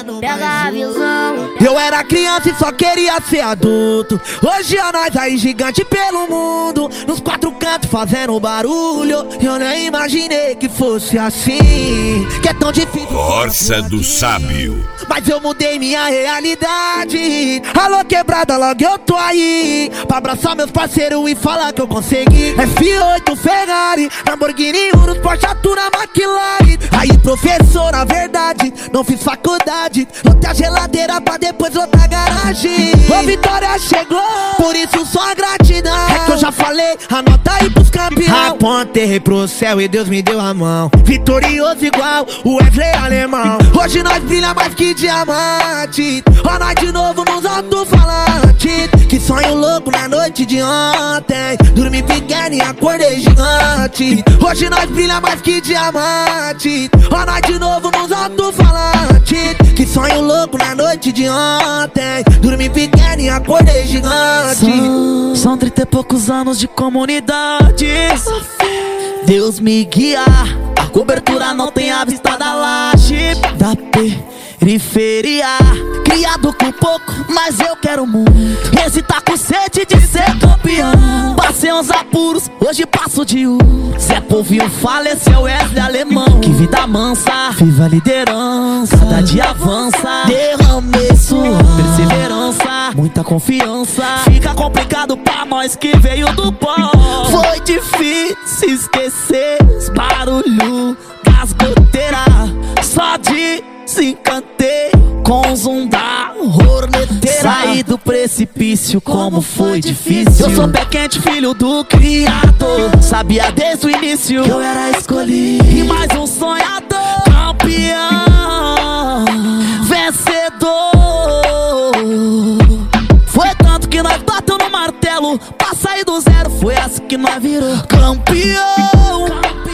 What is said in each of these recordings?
Pega a visão. Eu era criança e só queria ser adulto. Hoje é nós aí gigante pelo mundo, nos quatro cantos fazendo barulho. Eu nem imaginei que fosse assim, que é tão difícil. Força do Sábio. Mas eu mudei minha realidade. Alô quebrada, logo eu tô aí pra abraçar meus parceiros e falar que eu consegui. F8, Ferrari, Lamborghini, Urus, Porsche, Atura, McLaren. Aí professor, na verdade, não fiz faculdade. Lotei a geladeira pra depois lotar a garagem. A vitória chegou, por isso só gratidão. É que eu já falei, anota aí pros campeão. Apontei pro céu e Deus me deu a mão. Vitorioso igual o Wesley alemão. Hoje nós brilha mais que diamante. Ó nós de novo nos alto-falantes. Que sonho louco na noite de ontem. Dormi pequeno e acordei gigante. Hoje nós brilha mais que diamante. Ó nós de novo nos alto-falantes. Que sonho louco na noite de ontem. Dormi pequeno e acordei gigante. São 30 e poucos anos de comunidade. Deus me guia. A cobertura não tem a vista da laje, da periferia. Criado com pouco, mas eu quero muito. Esse tá com sede de ser campeão. Passei uns apuros, hoje passo de Zé Povinho faleceu, Wesley alemão. Que vida mansa, viva a liderança. Cada dia avança, derramei suor, perseverança, muita confiança. Fica complicado pra nós que veio do pó. Foi difícil esquecer os barulhos das goteiras. Só desencantei com o zoom da horneteira. Saí do precipício, como foi difícil. Eu sou pé quente, filho do criador. Sabia desde o início que eu era escolhido. E mais um sonhador, campeão, vencedor. Foi tanto que nós bateu no martelo pra sair do zero. Foi assim que nós virou campeão,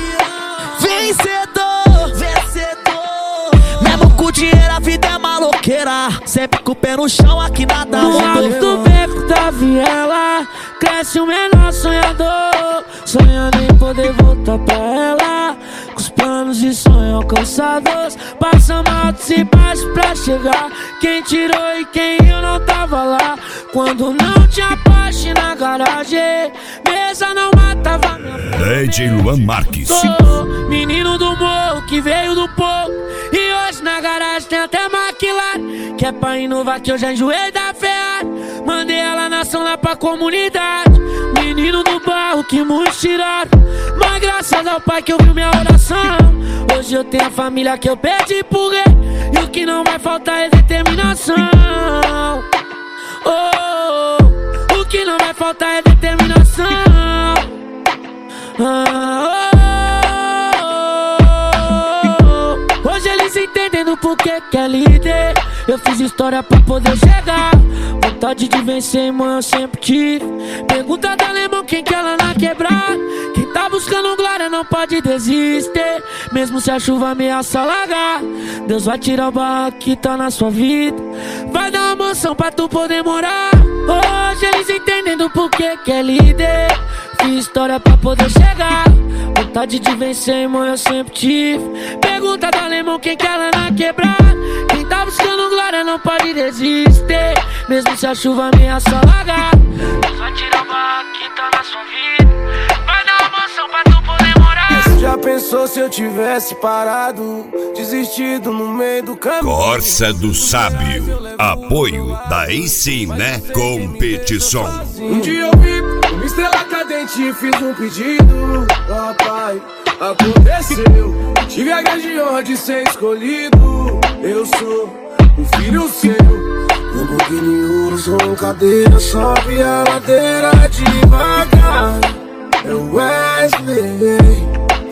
vencedor, vencedor. Mesmo com o dinheiro a vida é maloqueira. Sempre com o pé no chão, aqui nada no mudou. alto do beco da viela cresce o menor sonhador, sonhando em poder voltar pra ela. Com os planos e sonhos alcançados, passamos altos e baixos pra chegar. Quem tirou e quem eu não tava lá. Quando não tinha parte na garagem, mesa não matava minha fome. DJ Luan Marques. Sou menino do morro que veio do pouco, e hoje na garagem tem até McLaren. Que é pra inovar que eu já enjoei da Ferrari. Mandei ela na ação lá pra comunidade. Menino do barro que muitos tiraram, mas graças ao pai que ouviu minha oração. Hoje eu tenho a família que eu perdi por rei. E o que não vai faltar é determinação. Oh, o que não vai faltar é determinação. Hoje eles entendem do porquê que é líder. Eu fiz história pra poder chegar. Vontade de vencer, irmão, eu sempre tive. Pergunta da Alemão quem que ela na quebrada. Quem tá buscando glória não pode desistir, mesmo se a chuva ameaça alagar. Deus vai tirar o barro que tá na sua vida, vai dar uma mansão pra tu poder morar. Hoje eles entendem do porquê que é líder. Fiz história pra poder chegar. Vontade de vencer, irmão, eu sempre tive. Pergunta do Alemão quem que ela na quebrada. Quem tá buscando glória não pode desistir, mesmo se a chuva ameaça alagar. Deus vai tirar o barro que tá na sua vida, vai dar uma mansão pra tu poder morar. Você já pensou se eu tivesse parado, desistido no meio do caminho? Força do Sábio. Apoio da Ensina Competição. Um dia eu vi uma estrela cadente e fiz um pedido. Papai, aconteceu. Tive a grande honra de ser escolhido. Eu sou um filho seu. Lamborghini Urus com cadeira, sobe a ladeira devagar. É o Wesley.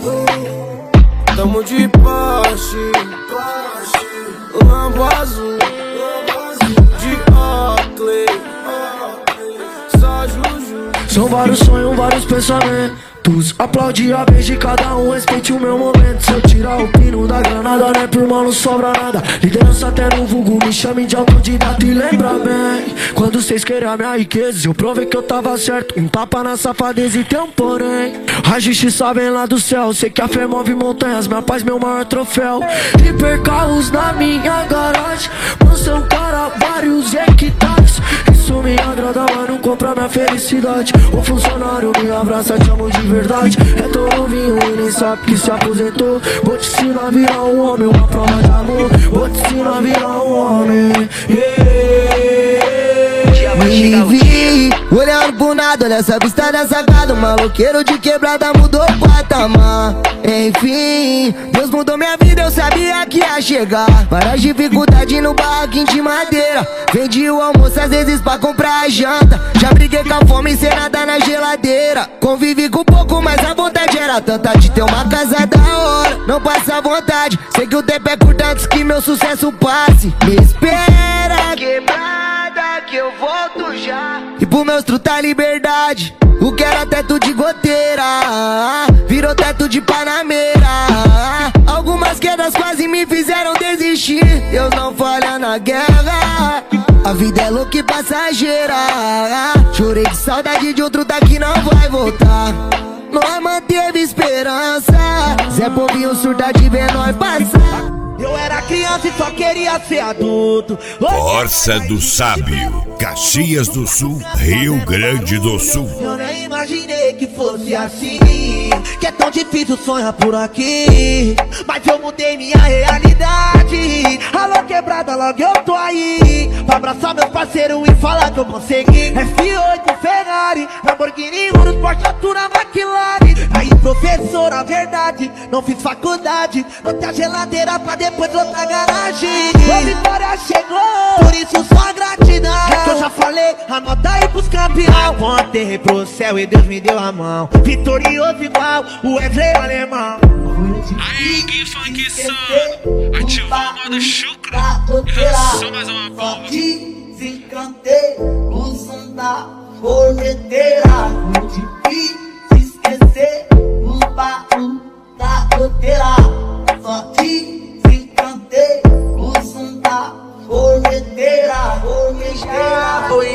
Tamo de Porsche, Lambo azul, de Oakley, só Juju. São vários sonhos, vários pensamentos. momentos. Aplaude a vez de cada um, respeite o meu momento. Se eu tirar o pino da granada, né, pro mal não sobra nada. Liderança até no vulgo, me chame de autodidata. E lembra bem, quando cês queriam a minha riqueza, eu provei que eu tava certo. Um tapa na safadeza e tem um porém. A justiça vem lá do céu, sei que a fé move montanhas, minha paz meu maior troféu. Hipercarros na minha garagem, mansão cara, vários hectares. Isso me agrada, mas não compra minha felicidade. O funcionário me abraça, te amo de verdade. É tão novinho e nem sabe que se aposentou. Vou te ensinar a virar um homem, uma prova de amor. Vou te ensinar a virar um homem. Me vi olhando pro nada, olha essa vista dessa casa. Maloqueiro de quebrada mudou o patamar. Enfim, Deus mudou minha vida, eu sabia que ia chegar. Várias dificuldades no barraquinho de madeira. Vendi o almoço às vezes pra comprar a janta. Já briguei com a fome sem nada na geladeira. Convivi com pouco, mas a vontade era tanta de ter uma casa da hora. Não passa vontade, sei que o tempo é curto antes que meu sucesso passe. Me espera, quebrada, que eu volto já. E pro meus truta liberdade, o que era teto de goteira virou teto de panameira. Algumas quedas quase me fizeram desistir. Deus não falha na guerra, a vida é louca e passageira. Chorei de saudade de outro daqui não vai voltar. Nós manteve esperança, Zé Povinho surda de ver nós passar. Eu era criança e só queria ser adulto. Força do Sábio, Caxias do Sul, Rio Grande do Sul. Eu nem imaginei que fosse assim, que é tão difícil sonhar por aqui. Mas eu mudei minha realidade. Alô quebrada, logo eu tô aí pra abraçar meus parceiros e falar que eu consegui. F8, Ferrari, Lamborghini, Urus, Porsche, Altura, McLaren. Aí professor, a verdade, não fiz faculdade. Não tem a geladeira pra depois outra garagem. A vitória chegou, por isso só gratidão. Que eu já falei, anota aí pros campeão. Apontei pro céu e Deus me deu a mão. Vitorioso igual o Wesley alemão. Aí, Gui Funk Sun, ativou o modo chucro e lançou mais uma bomba. Desencantei o som da corneteira. Muito difícil esquecer o barulho da goteira. Só desencantei o som da corneteira. Foi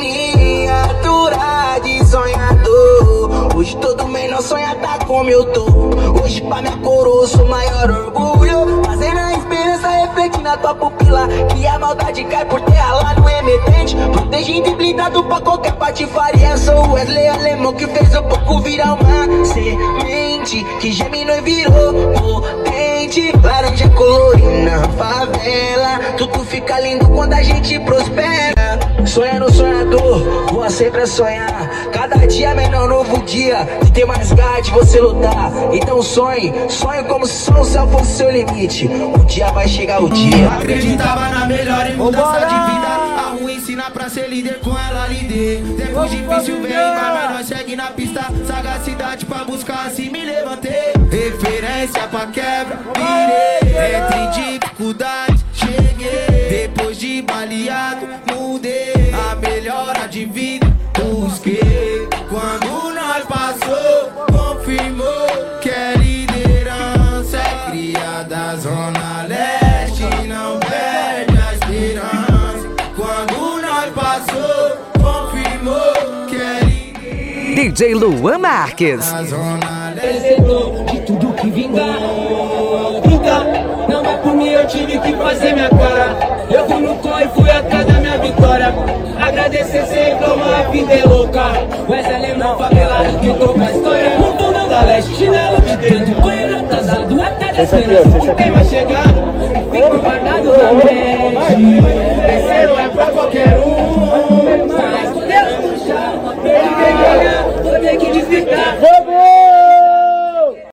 miniatura de sonhador. Hoje todo menor sonha tá como eu tô. Hoje pra minha coroa eu sou maior orgulho. Fazendo a esperança refletir na tua pupila. Que a maldade cai por terra lá no emergente. Protegido e blindado pra qualquer patifaria. Sou o Wesley alemão que fez o pouco virar uma semente que germinou e virou potente. Laranja colorida na favela, tudo fica lindo quando a gente prospera. Sonha no sonhador, voa sempre a sonhar. Cada dia é menor, novo dia. De ter mais garra de você lutar. Então sonhe, sonhe como se só o céu fosse seu limite. Um dia vai chegar o dia. Acreditava na melhor e mudança de vida. A rua ensina pra ser líder, com ela lidei. Tempo difícil vem, mas nós segue na pista. Sagacidade pra buscar, assim me levantei. Referência pra quebra, virei. Entre dificuldades, cheguei. Depois de baleado, mudei. A melhora de vida, busquei. Quando nós passou, confirmou que é liderança. É criada Zona Leste, não perde a esperança. Quando nós passou, confirmou que é liderança. DJ Luan Marques. Vencedor de tudo que vingar. Não é por mim, eu tive que fazer minha cara. Eu fui no corre e fui atrás da minha vitória. Agradecer sempre como a vida é louca. Wesley alemão favelado que toca a história. Mundo não dá leste, chinelo de dentro. Banheiro atrasado, até da esperança. Quem vai chegar? Fico guardado na mente.